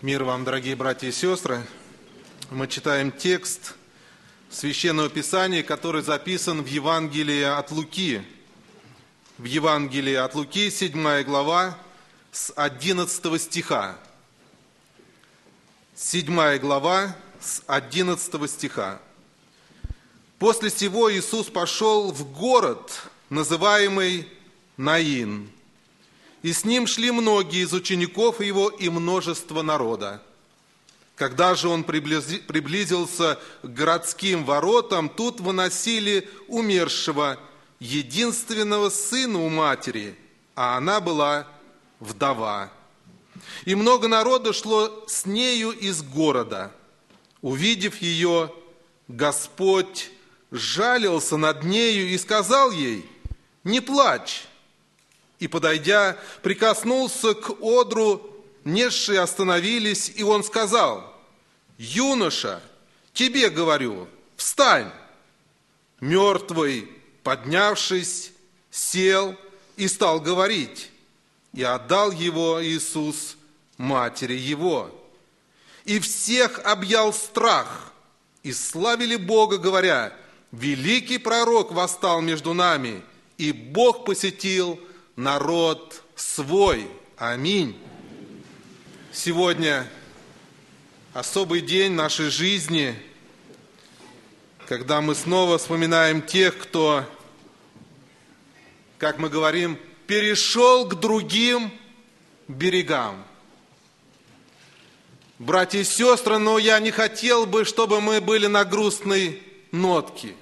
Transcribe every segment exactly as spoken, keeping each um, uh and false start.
Мир вам, дорогие братья и сестры. Мы читаем текст Священного Писания, который записан в Евангелии от Луки. В Евангелии от Луки, седьмая глава, с одиннадцатого стиха. Седьмая глава, с одиннадцатого стиха. «После сего Иисус пошел в город, называемый Наин, и с ним шли многие из учеников его и множество народа. Когда же он приблизился к городским воротам, тут выносили умершего, единственного сына у матери, а она была вдова. И много народа шло с нею из города. Увидев ее, Господь жалился над нею и сказал ей: „Не плачь!“ И, подойдя, прикоснулся к одру, несшие остановились, и он сказал: „Юноша, тебе говорю, встань!“ Мертвый, поднявшись, сел и стал говорить, и отдал его Иисус матери его. И всех объял страх, и славили Бога, говоря: „Великий пророк восстал между нами, и Бог посетил народ свой“. Аминь. Сегодня особый день нашей жизни, когда мы снова вспоминаем тех, кто, как мы говорим, перешел к другим берегам. Братья и сестры, но я не хотел бы, чтобы мы были на грустной нотке.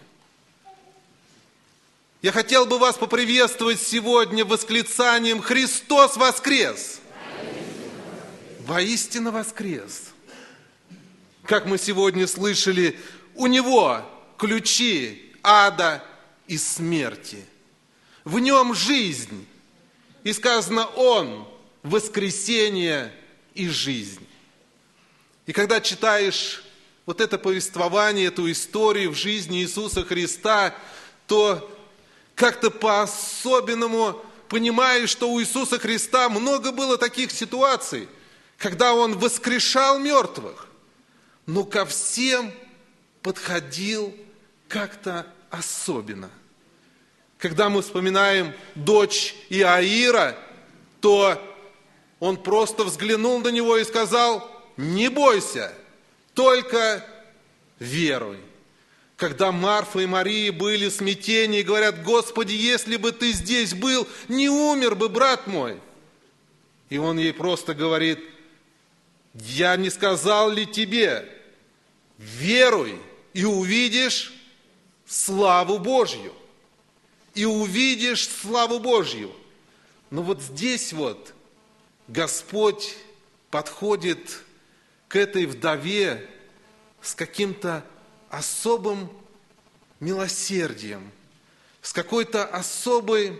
Я хотел бы вас поприветствовать сегодня восклицанием: «Христос воскрес!» Воистину воскрес. Как мы сегодня слышали, у Него ключи ада и смерти. В Нем жизнь. И сказано: Он – воскресение и жизнь. И когда читаешь вот это повествование, эту историю в жизни Иисуса Христа, то как-то по-особенному понимаешь, что у Иисуса Христа много было таких ситуаций, когда Он воскрешал мертвых, но ко всем подходил как-то особенно. Когда мы вспоминаем дочь Иаира, то Он просто взглянул на него и сказал: „Не бойся, только веруй“. Когда Марфа и Мария были в смятении и говорят: „Господи, если бы Ты здесь был, не умер бы брат мой“. И Он ей просто говорит: „Я не сказал ли тебе, веруй, и увидишь славу Божью“. И увидишь славу Божью. Но вот здесь вот Господь подходит к этой вдове с каким-то особым милосердием, с какой-то особым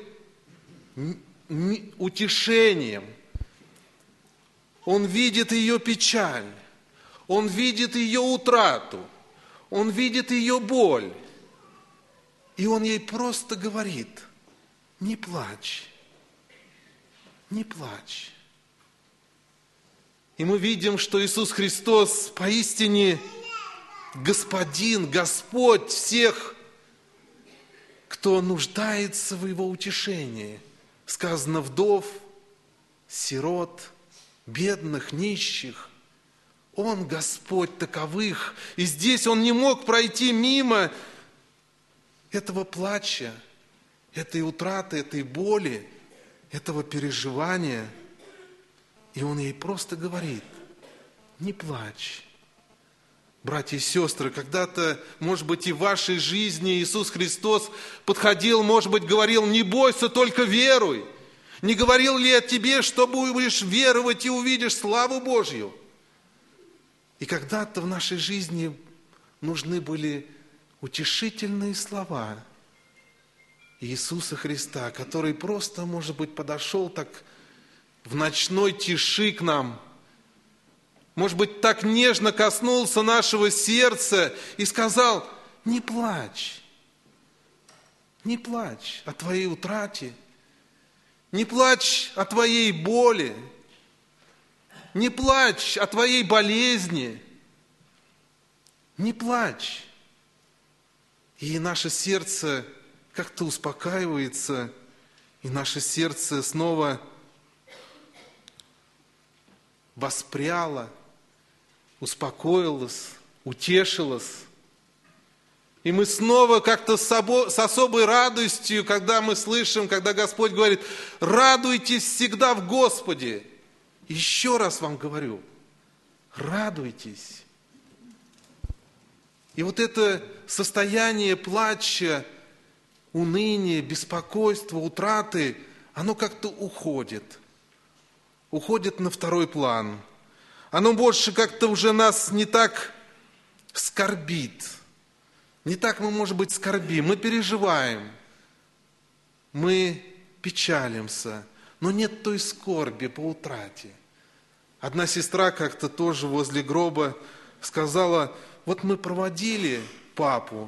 утешением. Он видит ее печаль, Он видит ее утрату, Он видит ее боль. И Он ей просто говорит: „Не плачь, не плачь“. И мы видим, что Иисус Христос поистине Господин, Господь всех, кто нуждается в Его утешении. Сказано: вдов, сирот, бедных, нищих. Он Господь таковых. И здесь Он не мог пройти мимо этого плача, этой утраты, этой боли, этого переживания. И Он ей просто говорит: „Не плачь“. Братья и сестры, когда-то, может быть, и в вашей жизни Иисус Христос подходил, может быть, говорил: „Не бойся, только веруй“. Не говорил ли о тебе, что будешь веровать и увидишь славу Божью? И когда-то в нашей жизни нужны были утешительные слова Иисуса Христа, который просто, может быть, подошел так в ночной тиши к нам, может быть, так нежно коснулся нашего сердца и сказал: „Не плачь, не плачь о твоей утрате, не плачь о твоей боли, не плачь о твоей болезни. Не плачь. И наше сердце как-то успокаивается, и наше сердце снова воспряло, успокоилось, утешилось. И мы снова как-то с, собой, с особой радостью, когда мы слышим, когда Господь говорит: радуйтесь всегда в Господе. Еще раз вам говорю, радуйтесь. И вот это состояние плача, уныния, беспокойства, утраты, оно как-то уходит. Уходит на второй план. Оно больше как-то уже нас не так скорбит. Не так мы, может быть, скорбим. Мы переживаем. Мы печалимся. Но нет той скорби по утрате. Одна сестра как-то тоже возле гроба сказала: вот мы проводили папу,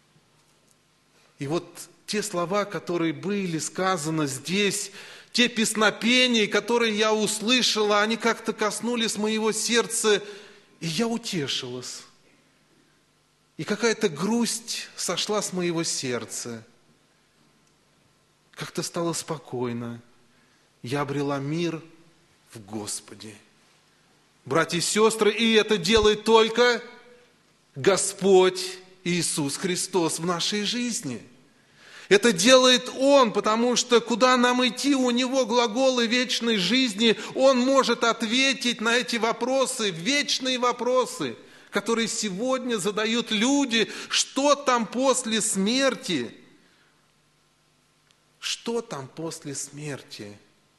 и вот те слова, которые были сказаны здесь, те песнопения, которые я услышала, они как-то коснулись моего сердца, и я утешилась. И какая-то грусть сошла с моего сердца. Как-то стало спокойно. Я обрела мир в Господе. Братья и сестры, и это делает только Господь Иисус Христос в нашей жизни. Это делает Он, потому что куда нам идти, у Него глаголы вечной жизни. Он может ответить на эти вопросы, вечные вопросы, которые сегодня задают люди. Что там после смерти? Что там после смерти?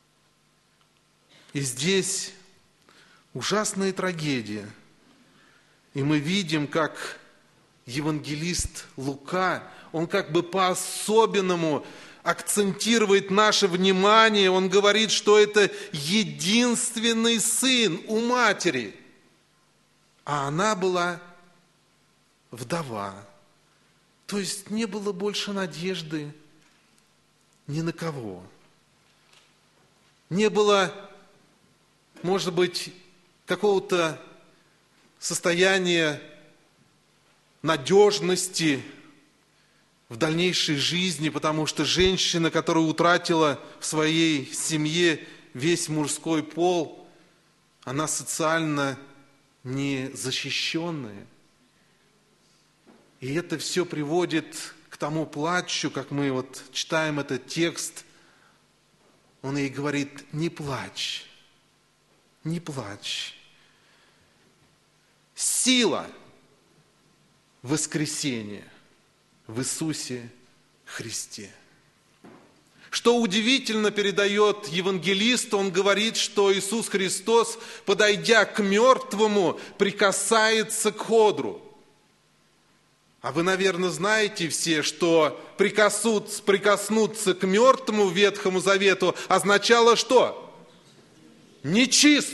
И здесь ужасная трагедия. И мы видим, как евангелист Лука, он как бы по-особенному акцентирует наше внимание. Он говорит, что это единственный сын у матери. А она была вдова. То есть не было больше надежды ни на кого. Не было, может быть, какого-то состояния надежности в дальнейшей жизни, потому что женщина, которая утратила в своей семье весь мужской пол, она социально незащищенная. И это все приводит к тому плачу, как мы вот читаем этот текст. Он ей говорит: не плачь, не плачь. Сила воскресения в Иисусе Христе. Что удивительно передает евангелист, он говорит, что Иисус Христос, подойдя к мертвому, прикасается к ходру. А вы, наверное, знаете все, что прикоснуться, прикоснуться к мертвому в Ветхому Завету означало что? Нечист.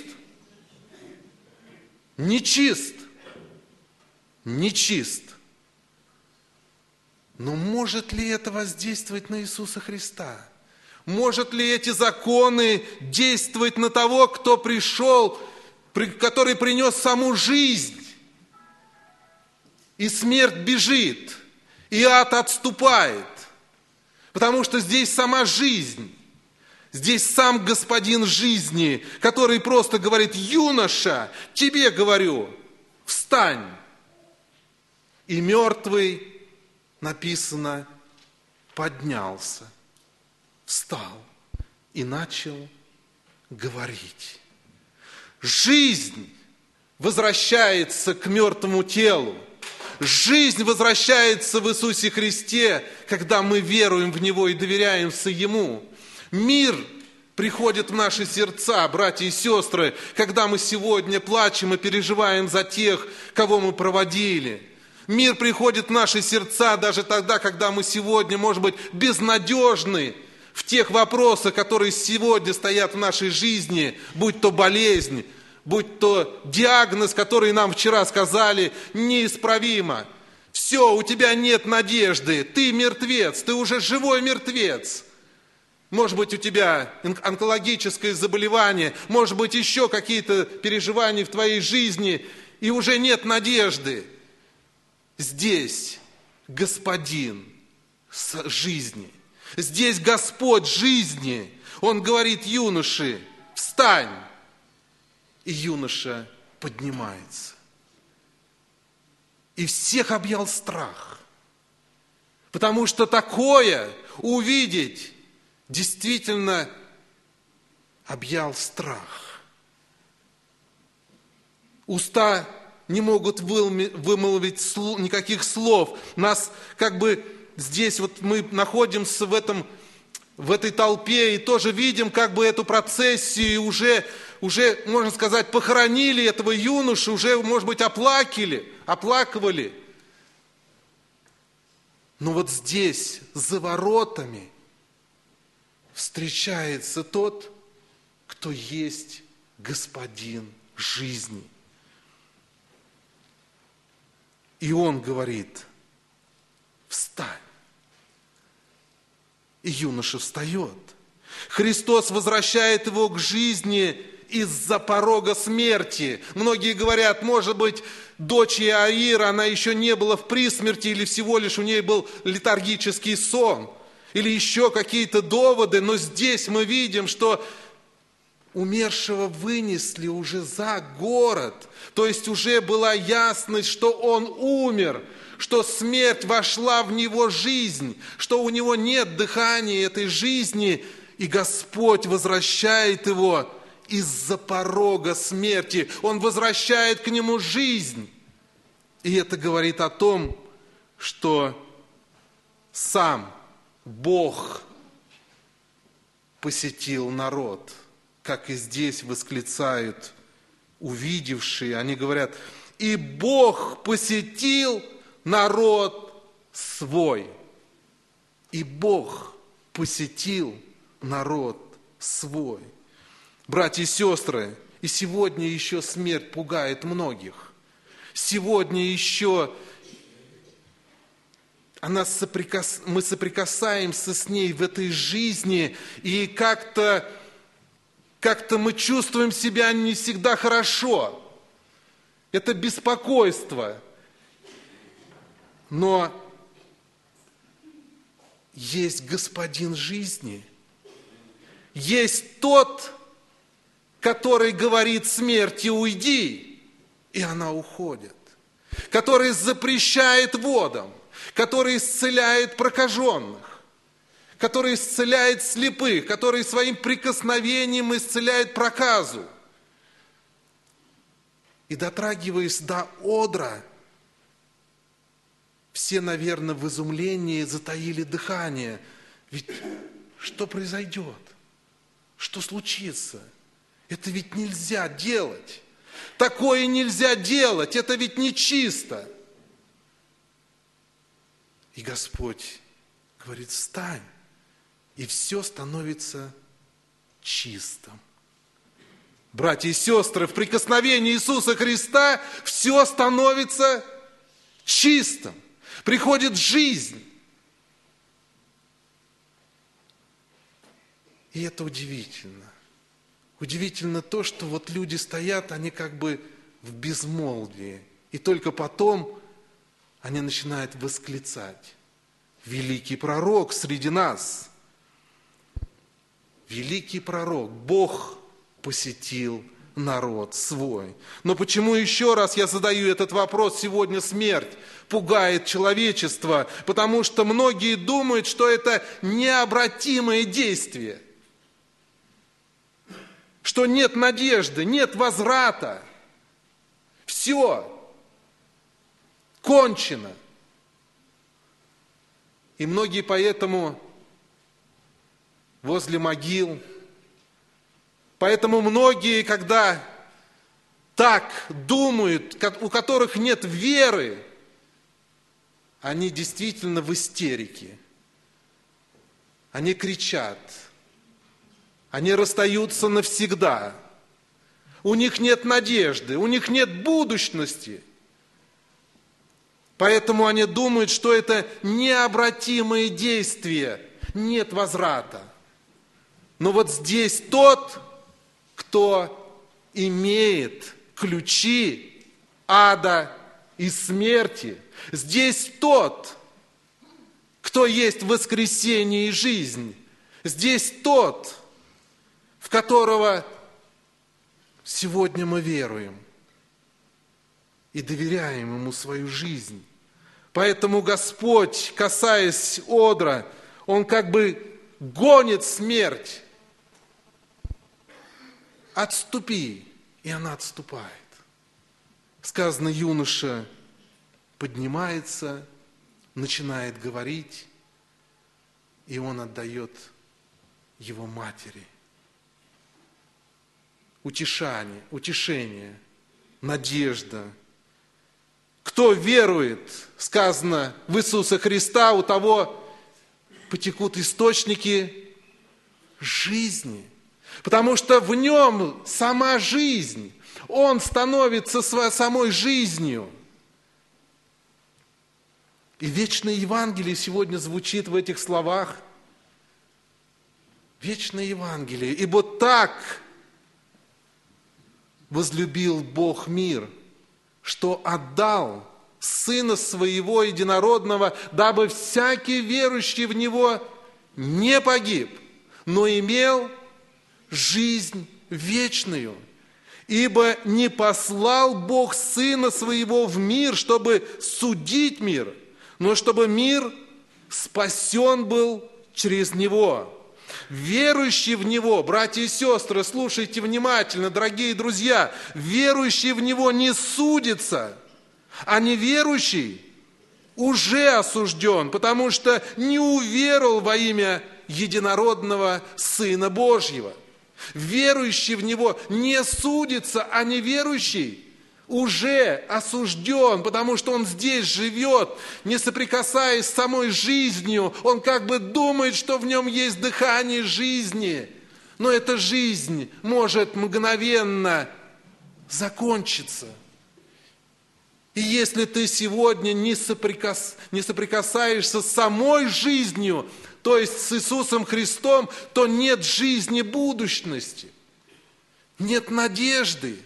Нечист. Нечист. Но может ли это воздействовать на Иисуса Христа? Может ли эти законы действовать на того, кто пришел, который принес саму жизнь? И смерть бежит, и ад отступает, потому что здесь сама жизнь, здесь сам Господин жизни, который просто говорит: юноша, тебе говорю, встань. И мертвый, написано, поднялся, встал и начал говорить. Жизнь возвращается к мертвому телу. Жизнь возвращается в Иисусе Христе, когда мы веруем в Него и доверяемся Ему. Мир приходит в наши сердца, братья и сестры, когда мы сегодня плачем и переживаем за тех, кого мы проводили. Мир приходит в наши сердца даже тогда, когда мы сегодня, может быть, безнадежны в тех вопросах, которые сегодня стоят в нашей жизни, будь то болезнь, будь то диагноз, который нам вчера сказали, неисправимо. Все, у тебя нет надежды, ты мертвец, ты уже живой мертвец. Может быть, у тебя онкологическое заболевание, может быть, еще какие-то переживания в твоей жизни, и уже нет надежды. Здесь Господин жизни. Здесь Господь жизни. Он говорит юноше: встань. И юноша поднимается. И всех объял страх. Потому что такое увидеть действительно объял страх. Уста не могут вымолвить никаких слов. Нас как бы здесь вот мы находимся в этом, в этой толпе и тоже видим как бы эту процессию, и уже, уже, можно сказать, похоронили этого юношу, уже, может быть, оплакали, оплакивали. Но вот здесь, за воротами, встречается тот, кто есть Господин жизни. И он говорит: встань. И юноша встает. Христос возвращает его к жизни из-за порога смерти. Многие говорят, может быть, дочь Иаира, она еще не была в присмерти, или всего лишь у ней был летаргический сон, или еще какие-то доводы. Но здесь мы видим, что умершего вынесли уже за город. То есть уже была ясность, что он умер, что смерть вошла в него жизнь, что у него нет дыхания этой жизни, и Господь возвращает его из-за порога смерти. Он возвращает к нему жизнь. И это говорит о том, что сам Бог посетил народ. Как и здесь восклицают увидевшие, они говорят: и Бог посетил народ свой. И Бог посетил народ свой. Братья и сестры, и сегодня еще смерть пугает многих. Сегодня еще она соприкас... мы соприкасаемся с ней в этой жизни, и как-то Как-то мы чувствуем себя не всегда хорошо. Это беспокойство. Но есть Господин жизни. Есть тот, который говорит смерти: уйди, и она уходит. Который запрещает водам, который исцеляет прокаженных, который исцеляет слепых, который своим прикосновением исцеляет проказу. И дотрагиваясь до одра, все, наверное, в изумлении затаили дыхание. Ведь что произойдет? Что случится? Это ведь нельзя делать. Такое нельзя делать, это ведь нечисто. И Господь говорит: встань. И все становится чистым. Братья и сестры, в прикосновении Иисуса Христа все становится чистым. Приходит жизнь. И это удивительно. Удивительно то, что вот люди стоят, они как бы в безмолвии. И только потом они начинают восклицать: великий пророк среди нас. Великий пророк, Бог посетил народ свой. Но почему, еще раз я задаю этот вопрос, сегодня смерть пугает человечество? Потому что многие думают, что это необратимое действие, что нет надежды, нет возврата. Все кончено. И многие поэтому возле могил. Поэтому многие, когда так думают, у которых нет веры, они действительно в истерике. Они кричат. Они расстаются навсегда. У них нет надежды, у них нет будущности. Поэтому они думают, что это необратимые действия, нет возврата. Но вот здесь тот, кто имеет ключи ада и смерти. Здесь тот, кто есть воскресение и жизнь. Здесь тот, в которого сегодня мы веруем и доверяем Ему свою жизнь. Поэтому Господь, касаясь одра, Он как бы гонит смерть. Отступи, и она отступает. Сказано, юноша поднимается, начинает говорить, и он отдает его матери. Утешание, утешение, надежда. Кто верует, сказано, в Иисуса Христа, у того потекут источники жизни. Потому что в нем сама жизнь. Он становится самой жизнью. И вечное Евангелие сегодня звучит в этих словах. Вечное Евангелие. Ибо так возлюбил Бог мир, что отдал Сына Своего Единородного, дабы всякий верующий в Него не погиб, но имел жизнь вечную. Ибо не послал Бог Сына Своего в мир, чтобы судить мир, но чтобы мир спасен был через Него. Верующий в Него, братья и сестры, слушайте внимательно, дорогие друзья, верующий в Него не судится, а неверующий уже осужден, потому что не уверовал во имя единородного Сына Божьего. Верующий в Него не судится, а неверующий уже осужден, потому что он здесь живет, не соприкасаясь с самой жизнью. Он как бы думает, что в нем есть дыхание жизни, но эта жизнь может мгновенно закончиться. И если ты сегодня не, соприкас... не соприкасаешься с самой жизнью, то есть с Иисусом Христом, то нет жизни будущности, нет надежды.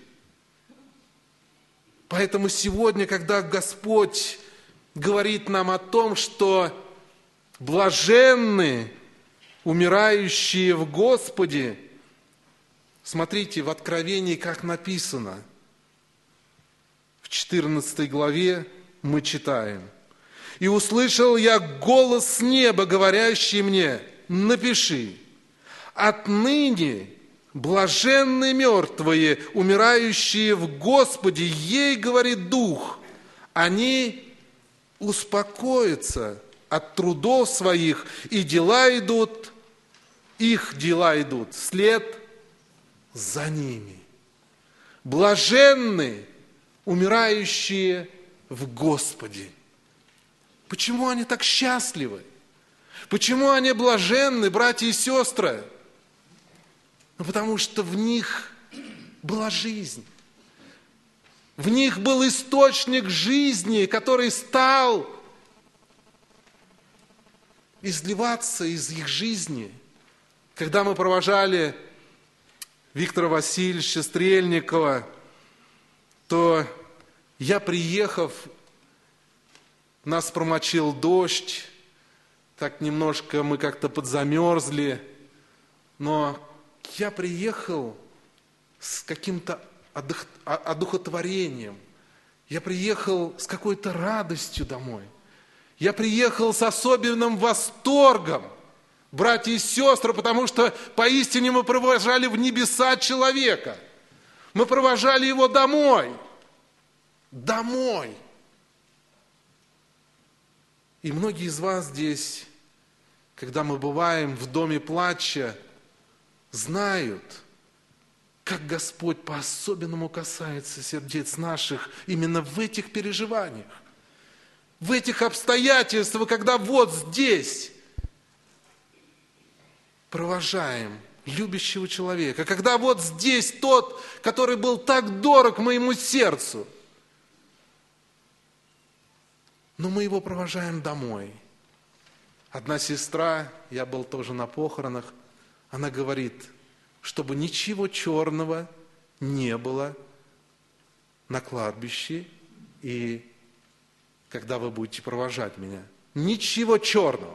Поэтому сегодня, когда Господь говорит нам о том, что блаженны умирающие в Господе, смотрите, в Откровении, как написано, в четырнадцатой главе мы читаем: «И услышал я голос с неба, говорящий мне: напиши, отныне блаженны мертвые, умирающие в Господе, ей, говорит Дух, они успокоятся от трудов своих, и дела идут, их дела идут вслед за ними». Блаженны умирающие в Господе. Почему они так счастливы? Почему они блаженны, братья и сестры? Ну, потому что в них была жизнь. В них был источник жизни, который стал изливаться из их жизни. Когда мы провожали Виктора Васильевича Стрельникова, то я, приехав, нас промочил дождь, так немножко мы как-то подзамерзли, но я приехал с каким-то одухотворением, я приехал с какой-то радостью домой, я приехал с особенным восторгом, братья и сестры, потому что поистине мы провожали в небеса человека, мы провожали его домой, домой. И многие из вас здесь, когда мы бываем в доме плача, знают, как Господь по-особенному касается сердец наших именно в этих переживаниях, в этих обстоятельствах, когда вот здесь провожаем любящего человека, когда вот здесь тот, который был так дорог моему сердцу, но мы его провожаем домой. Одна сестра, я был тоже на похоронах, она говорит, чтобы ничего черного не было на кладбище, и когда вы будете провожать меня. Ничего черного.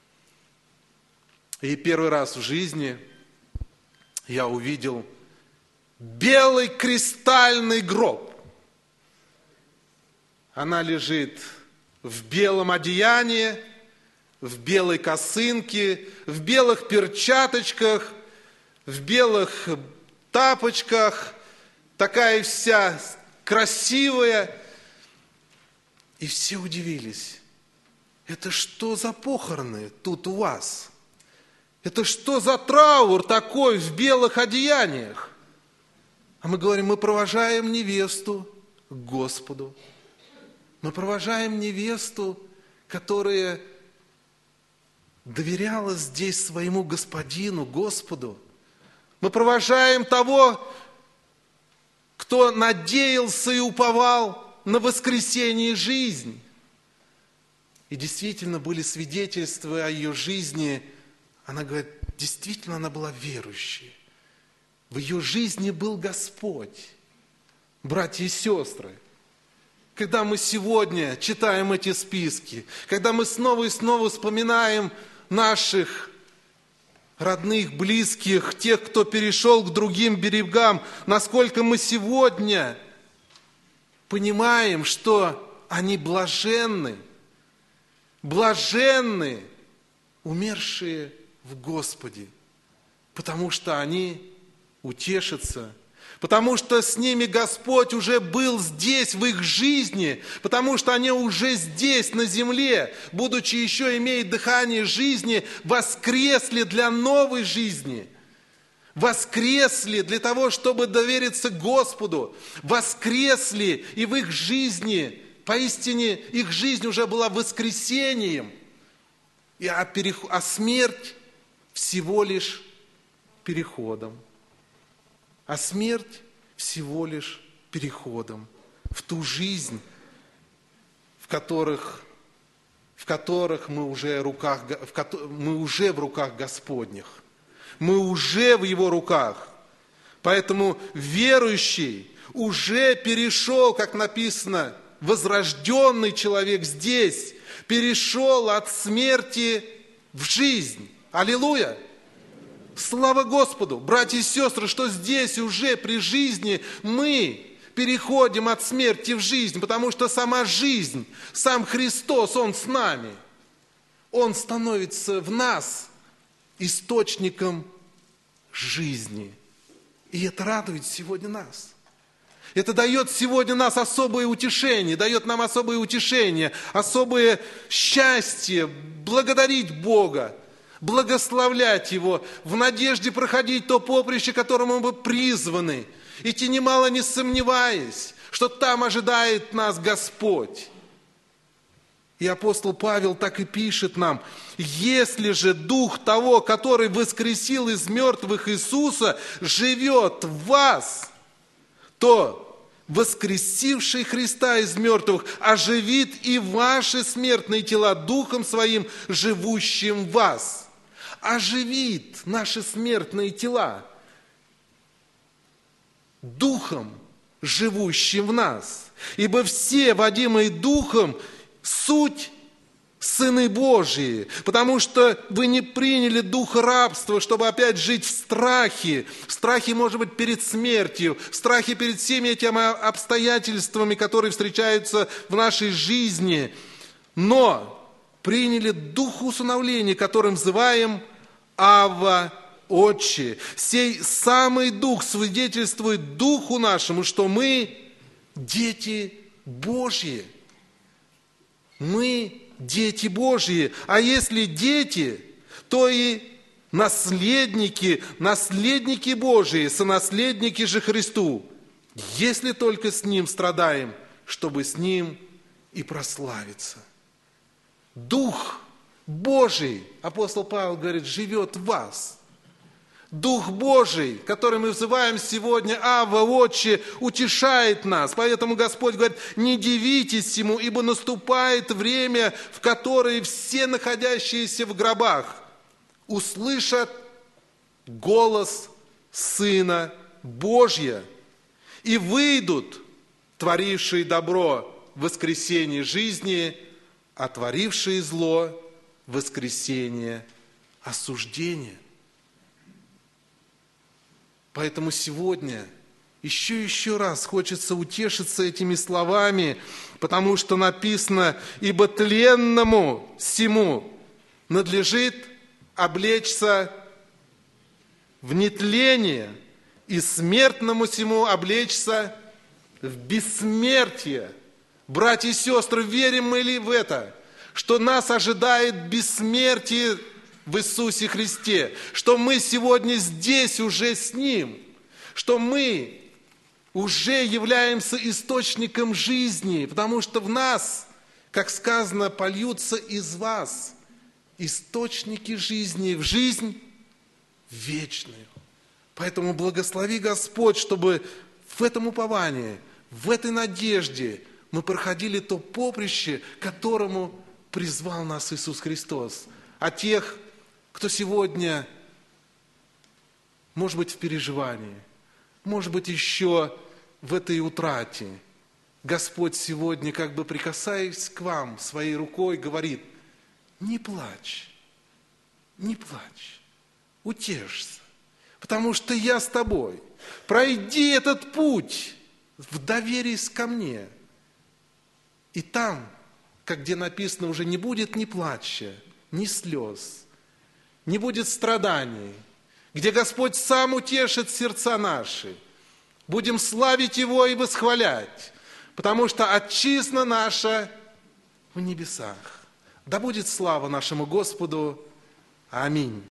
И первый раз в жизни я увидел белый кристальный гроб. Она лежит в белом одеянии, в белой косынке, в белых перчаточках, в белых тапочках, такая вся красивая. И все удивились. Это что за похороны тут у вас? Это что за траур такой в белых одеяниях? А мы говорим, мы провожаем невесту к Господу. Мы провожаем невесту, которая доверяла здесь своему Господину, Господу. Мы провожаем того, кто надеялся и уповал на воскресение и жизнь. И действительно были свидетельства о ее жизни. Она говорит, действительно она была верующей. В ее жизни был Господь. Братья и сестры, когда мы сегодня читаем эти списки, когда мы снова и снова вспоминаем наших родных, близких, тех, кто перешел к другим берегам, насколько мы сегодня понимаем, что они блаженны, блаженны, умершие в Господе, потому что они утешатся, потому что с ними Господь уже был здесь, в их жизни, потому что они уже здесь, на земле, будучи еще имея дыхание жизни, воскресли для новой жизни, воскресли для того, чтобы довериться Господу, воскресли, и в их жизни, поистине, их жизнь уже была воскресением, и а, перех... а смерть всего лишь переходом. А смерть всего лишь переходом в ту жизнь, в которых, в которых мы, уже руках, в, мы уже в руках Господних. Мы уже в Его руках. Поэтому верующий уже перешел, как написано, возрожденный человек здесь, перешел от смерти в жизнь. Аллилуйя! Слава Господу! Братья и сестры, что здесь уже при жизни мы переходим от смерти в жизнь, потому что сама жизнь, сам Христос, Он с нами. Он становится в нас источником жизни. И это радует сегодня нас. Это дает сегодня нас особое утешение, дает нам особое утешение, особое счастье, благодарить Бога, благословлять Его, в надежде проходить то поприще, которому мы призваны, идти немало не сомневаясь, что там ожидает нас Господь. И апостол Павел так и пишет нам, если же Дух того, который воскресил из мертвых Иисуса, живет в вас, то воскресивший Христа из мертвых оживит и ваши смертные тела Духом Своим, живущим в вас. Оживит наши смертные тела Духом, живущим в нас. Ибо все, водимые Духом, суть сыны Божьи, потому что вы не приняли духа рабства, чтобы опять жить в страхе. В страхе, может быть, перед смертью, в страхе перед всеми этими обстоятельствами, которые встречаются в нашей жизни. Но приняли дух усыновления, которым взываем Авва, Отче. Сей самый Дух свидетельствует Духу нашему, что мы дети Божьи. Мы дети Божьи. А если дети, то и наследники, наследники Божьи, сонаследники же Христу, если только с Ним страдаем, чтобы с Ним и прославиться. Дух Божий, апостол Павел говорит, живет в вас. Дух Божий, который мы взываем сегодня, Авва, Отче, утешает нас. Поэтому Господь говорит, не дивитесь всему, ибо наступает время, в которое все находящиеся в гробах услышат голос Сына Божия, и выйдут творившие добро в воскресенье жизни, а творившие зло в воскресенье осуждения. Поэтому сегодня еще и еще раз хочется утешиться этими словами, потому что написано: «Ибо тленному сему надлежит облечься в нетление, и смертному сему облечься в бессмертие». Братья и сестры, верим мы ли в это? Что нас ожидает бессмертие в Иисусе Христе, что мы сегодня здесь уже с Ним, что мы уже являемся источником жизни, потому что в нас, как сказано, польются из вас источники жизни в жизнь вечную. Поэтому благослови Господь, чтобы в этом уповании, в этой надежде мы проходили то поприще, к которому призвал нас Иисус Христос. А тех, кто сегодня, может быть, в переживании, может быть, еще в этой утрате, Господь сегодня, как бы прикасаясь к вам своей рукой, говорит: не плачь, не плачь, утешься, потому что я с тобой. Пройди этот путь в доверии ко мне. И там, как где написано, уже не будет ни плача, ни слез, не будет страданий, где Господь сам утешит сердца наши. Будем славить Его и восхвалять, потому что отчизна наша в небесах. Да будет слава нашему Господу. Аминь.